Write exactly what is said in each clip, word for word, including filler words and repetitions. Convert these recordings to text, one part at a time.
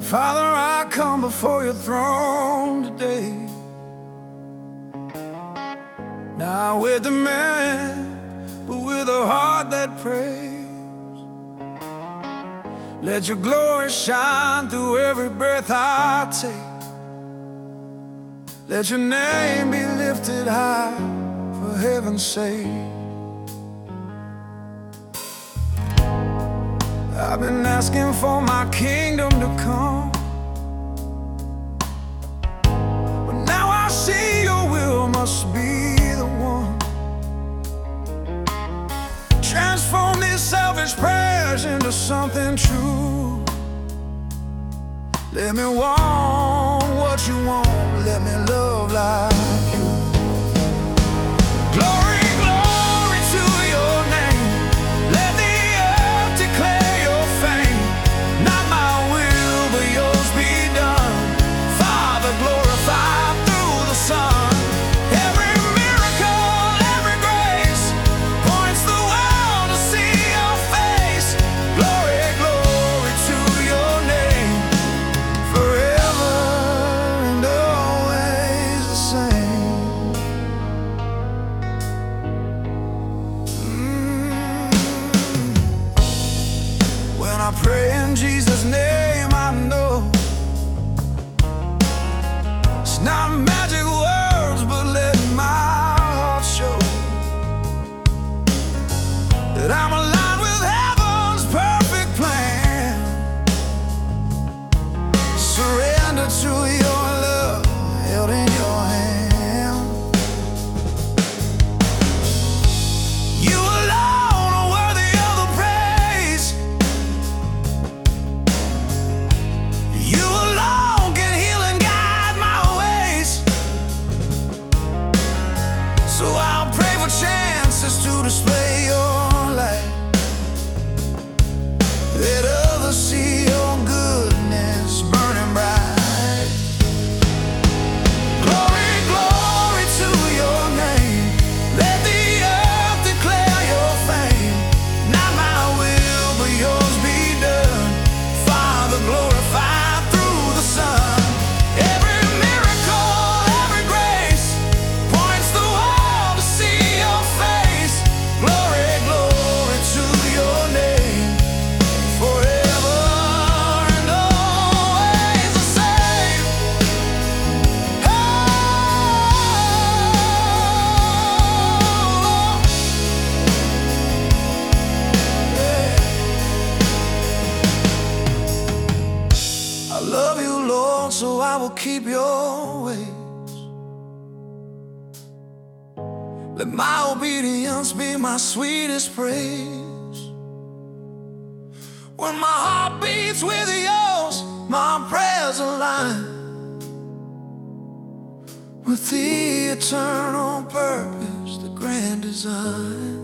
Father, I come before your throne today, not with a man, but with a heart that prays. Let your glory shine through every breath I take. Let your name be lifted high for heaven's sake. I've been asking for my kingdom to come, but now I see your will must be the one. Transform these selfish prayers into something true. Let me want what you want, let me love like you. Glory, glory to your name. Let the earth declare your fame. Not my will, but yours be done. Father, glorified through the Son. Every miracle, every grace points the world to see your face. Glory, glory to your name, forever and always the same. Mm. When I pray in Jesus' name, I know it's not magic words, but let my heart show that I'm aligned with heaven's perfect plan. Surrender to your love, held in your hand. You alone are worthy of the praise. You alone can heal and guide my ways. So I'll pray for chances to display your light. Let others see your goodness burning bright. Glory, glory to your name. Let the earth declare your fame. Not my will, but yours be done. Father, glorified through the Son. Every miracle, every grace points the world to see your face. Glory, glory to your name, forever and always the same. Oh, yeah. I love you, Lord, so I will keep your ways. Let my obedience be my sweetest praise. When my heart beats with yours, my prayers align with the eternal purpose, the grand design.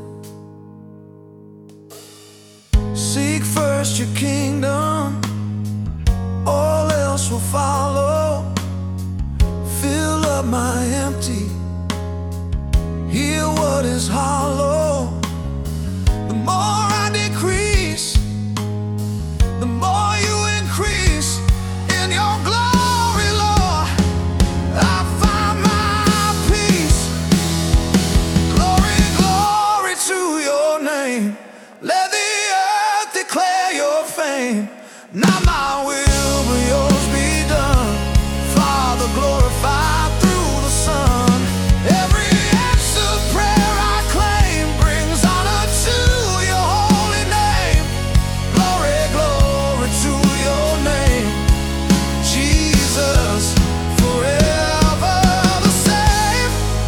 Seek first your kingdom, all else will follow. Fill up my empty, heal what is hollow. The more I decrease, the more you increase. In your glory, Lord, I find my peace. Glory, glory to your name. Let the earth declare your fame. Not my will, but yours be done. Father, glorified through the Son. Every answered prayer I claim brings honor to your holy name. Glory, glory to your name, Jesus, forever the same.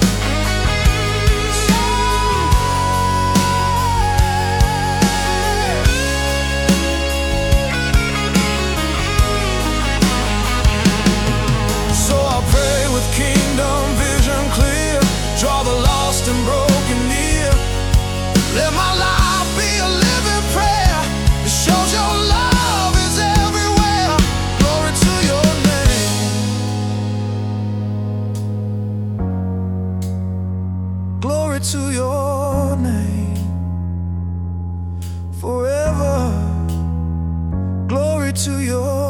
So I pray with kingdom vision clear. Draw the lost and broken near. Let my life be a living prayer that shows your love is everywhere. Glory to your name. Glory to your name, forever. Glory to your